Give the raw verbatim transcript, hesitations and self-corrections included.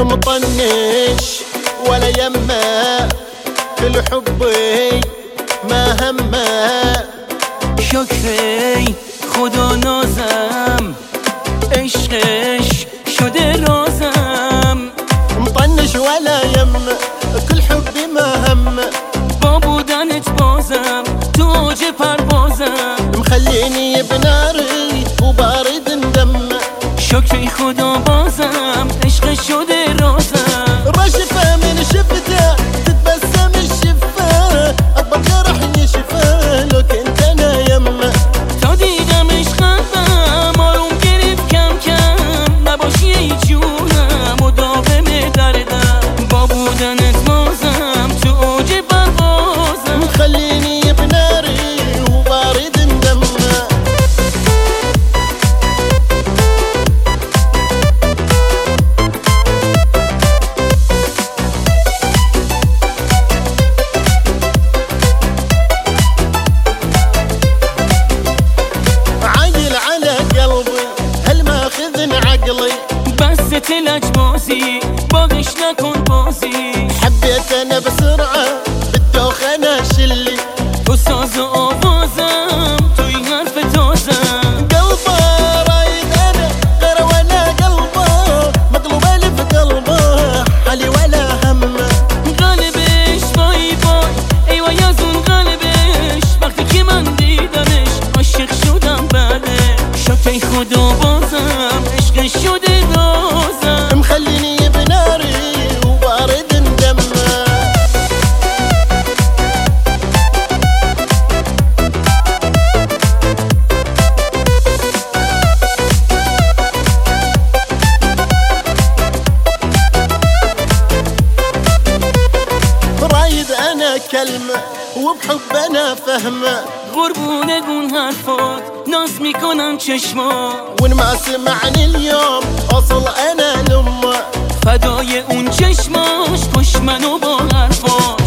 مطنش ولا يمه كل حبي ما همه شکری خدا نازم عشقش شده رازم مطنش ولا يمه كل حبي ما همه با بودنت بازم تو اوج پروازم مخليني بناري وبارد ندمه شکری خدا بازم عشق شده رازم رشفه من شفته تتبسم الشفه اكبر جرح يشفه لو كنت انا يمه تا دیدمش قلبم آروم گرفت کم کم نباشی ای جونم مداوم دردم با بودنت بازم تو اوج پروازم مخليني بناري وبارد ندمه بس تلج بازی باقیش نکن بازی حبيت انا بسرعة بالدوخ انا شلي تو ساز و آوازم توی حرف تازم قلبه رايد انا غير ولا قلبه مقلوب الف قلبه حالي ولا همه قلبش وای وای ایوه یزون قلبش وقتی که من دیدمش عاشق شدم بله شکری خدا بازم عشق شده رازم مخليني بناري وبارد ندمه رايد انا كلمة وبحب انا فهمه قربونه گون حرفات ناز میکنن چشما وان ما سمعني اليوم اصل انا لامه فدای اون چشماش کش منو با حرفات